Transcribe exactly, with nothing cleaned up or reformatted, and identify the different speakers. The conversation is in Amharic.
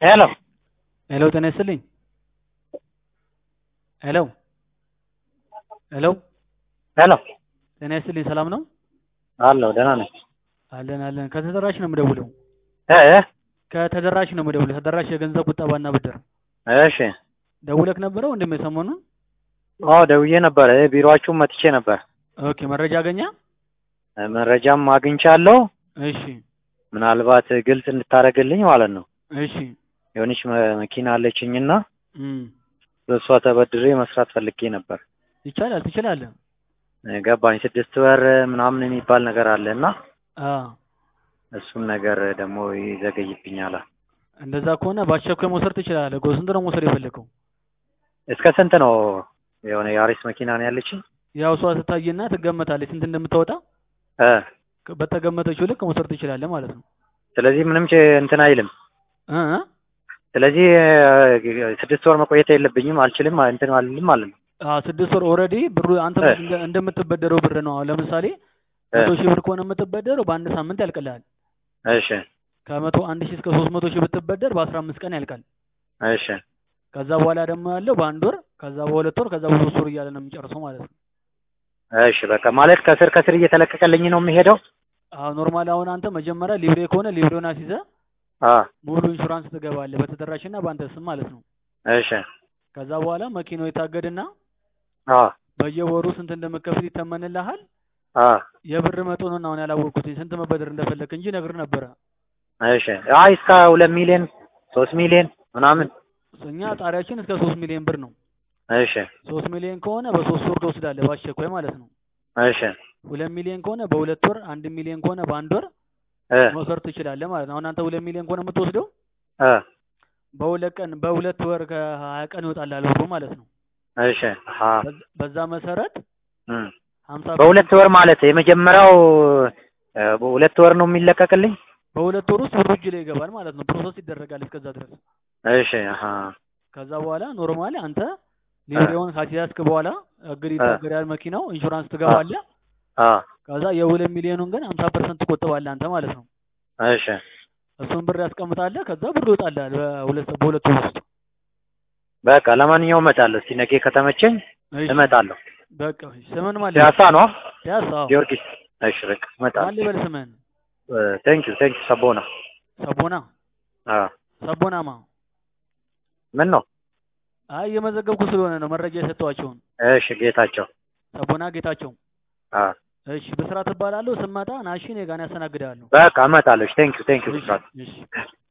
Speaker 1: ሄሎ
Speaker 2: ሄሎ ጤና ይስጥልኝ። ሄሎ ሄሎ
Speaker 1: ሄሎ
Speaker 2: ጤና ይስጥልኝ። ሰላም ነው?
Speaker 1: አለሁ ደህና ነኝ።
Speaker 2: አለን አለን። ከተደራሽ ነው የምደውለው።
Speaker 1: እ እ
Speaker 2: ከተደራሽ ነው የምደውለው። ተደራሽ የገንዘብ ቁጠባና ብድር።
Speaker 1: እሺ
Speaker 2: ደውለክ ነበረው እንደም ሰሞኑን?
Speaker 1: አዎ ደውዬ ነበር። ቢሮአችሁ መጥቼ ነበር።
Speaker 2: ኦኬ መረጃ አገኛ?
Speaker 1: መረጃም አግኝቻለሁ።
Speaker 2: እሺ
Speaker 1: ምናልባት ግልጽ እንድታረግልኝ ማለት ነው።
Speaker 2: እሺ
Speaker 1: የሆነች መኪና አለችኝና
Speaker 2: እም
Speaker 1: በሷ ተበድሬ መስራት ፈልጌ ነበር።
Speaker 2: ይቻላል ትችላለህ።
Speaker 1: ገባኝ። ስድስት ወር ምናምን የሚባል ነገር አለና
Speaker 2: አ
Speaker 1: እሱን ነገር ደግሞ ይዘገይብኛል።
Speaker 2: እንደዛ ከሆነ ባስቸኳይ መውሰድ ትችላለህ። ጎ ስንት ነው መውሰድ የፈለከው?
Speaker 1: እስከ ስንት ነው? የሆነ ያሪስ መኪና ነው ያለችኝ።
Speaker 2: ያው እሷ ትታየና ትገመታለች ስንት እንደምታወጣ
Speaker 1: እ
Speaker 2: በተገመተችው ልክ መውሰድ ትችላለህ ማለት ነው።
Speaker 1: ስለዚህ ምንም እንትን አይልም።
Speaker 2: እ እ
Speaker 1: ስለዚህ ስድስት ወር መቆየት የለብኝም አልችልም እንትን አልልም ማለት ነው።
Speaker 2: አዎ ስድስት ወር ኦልሬዲ ብሩ አንተ እንደምትበደረው ብር ነው። ለምሳሌ መቶ ሺህ ብር ከሆነ የምትበደረው በአንድ ሳምንት ያልቅልሃል።
Speaker 1: እሺ
Speaker 2: ከመቶ አንድ ሺህ እስከ ሶስት መቶ ሺህ ብትበደር በአስራ አምስት ቀን ያልቃል።
Speaker 1: እሺ
Speaker 2: ከዛ በኋላ ደግሞ ያለው በአንድ ወር፣ ከዛ በሁለት ወር፣ ከዛ በሶስት ወር እያለ ነው የሚጨርሰው ማለት ነው።
Speaker 1: እሺ በቃ ማለት ከስር ከስር እየተለቀቀልኝ ነው የሚሄደው።
Speaker 2: አዎ ኖርማል። አሁን አንተ መጀመሪያ ሊብሬ ከሆነ ሊብሬውን አስይዘህ
Speaker 1: አ
Speaker 2: ሙሉ ኢንሹራንስ ትገባለህ በተደራሽና በአንተ ስም ማለት ነው።
Speaker 1: እሺ
Speaker 2: ከዛ በኋላ መኪናው የታገድና
Speaker 1: አ
Speaker 2: በየወሩ ስንት እንደምከፍል ይተመንልሃል።
Speaker 1: አ
Speaker 2: የብር መጠኑን አሁን ያላወቅኩት ስንት መበደር እንደፈለክ እንጂ ነግር ነበረ።
Speaker 1: እሺ አይ እስከ ሁለት ሚሊዮን ሶስት ሚሊዮን ምናምን
Speaker 2: እኛ ጣሪያችን እስከ ሶስት ሚሊዮን ብር ነው።
Speaker 1: እሺ
Speaker 2: ሶስት ሚሊዮን ከሆነ በሶስት ወር ትወስዳለህ ባስቸኳይ ማለት ነው።
Speaker 1: እሺ
Speaker 2: ሁለት ሚሊዮን ከሆነ በሁለት ወር፣ አንድ ሚሊዮን ከሆነ በአንድ ወር
Speaker 1: እ
Speaker 2: መውሰድ ትችላለህ ማለት ነው። አሁን አንተ ሁለት ሚሊዮን ከሆነ የምትወስደው
Speaker 1: እ
Speaker 2: በሁለት ቀን በሁለት ወር ከሀያ ቀን ይወጣልሃል ብሩ ማለት ነው።
Speaker 1: እሺ አ
Speaker 2: በዛ መሰረት
Speaker 1: እም
Speaker 2: ሀምሳ
Speaker 1: በሁለት ወር ማለት የመጀመሪያው በሁለት ወር ነው የሚለቀቅልኝ።
Speaker 2: በሁለት ወር ውስጥ ብሩ እጅ ላይ ይገባል ማለት ነው። ፕሮሰስ ይደረጋል እስከዛ ድረስ።
Speaker 1: እሺ አሃ
Speaker 2: ከዛ በኋላ ኖርማሊ አንተ ሊብሬውን ካስያዝክ በኋላ እንግዲህ ታገዳል መኪናው ኢንሹራንስ ትገባለህ።
Speaker 1: አ
Speaker 2: ከዛ የሁለት ሚሊዮኑን ግን ሀምሳ ፐርሰንት ትቆጥባለህ አንተ ማለት ነው።
Speaker 1: እሺ
Speaker 2: እሱን ብር ያስቀምጣለህ። ከዛ ብር ይወጣልሃል በሁለት በሁለት ወር ውስጥ።
Speaker 1: በቃ ለማንኛውም እመጣለሁ። እስቲ ነገ ከተመቸኝ እመጣለሁ።
Speaker 2: በቃ ስምን ማለት
Speaker 1: ፒያሳ ነው?
Speaker 2: ፒያሳ
Speaker 1: ጊዮርጊስ። እሺ በቃ እመጣለሁ።
Speaker 2: ማን ልበል ስምን?
Speaker 1: ቴንክ ዩ ቴንክ ዩ ሰቦና።
Speaker 2: ሰቦና?
Speaker 1: አ
Speaker 2: ሰቦናማ
Speaker 1: ምን ነው?
Speaker 2: አይ የመዘገብኩ ስለሆነ ነው መረጃ የሰጠኋቸውን።
Speaker 1: እሺ ጌታቸው።
Speaker 2: ሰቦና ጌታቸው።
Speaker 1: አ
Speaker 2: እሺ በስራ ትባላለሁ። ስመጣ ናሺ እኔ ጋር ያስተናግዳለሁ።
Speaker 1: በቃ እመጣለሁ። ቴንክ ዩ ቴንክ ዩ።
Speaker 2: እሺ